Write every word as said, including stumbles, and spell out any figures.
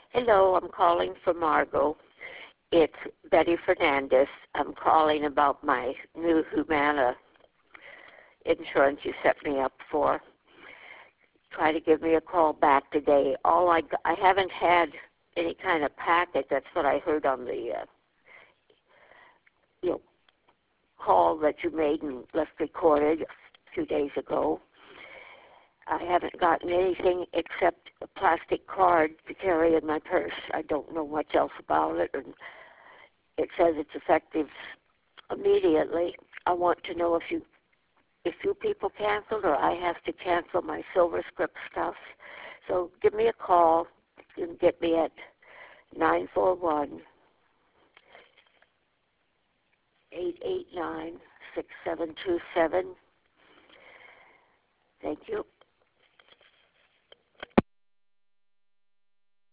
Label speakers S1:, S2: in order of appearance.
S1: Hello, I'm calling for Margot. It's Betty Fernandez. I'm calling about my new Humana insurance you set me up for. Try to give me a call back today. All I, I haven't had any kind of packet. That's what I heard on the uh, you know, call that you made and left recorded a few days ago. I haven't gotten anything except a plastic card to carry in my purse. I don't know much else about it, and it says it's effective immediately. I want to know if you if you people canceled or I have to cancel my SilverScript stuff. So give me a call. You can get me at nine four one, eight eight nine, six seven two seven. Thank you.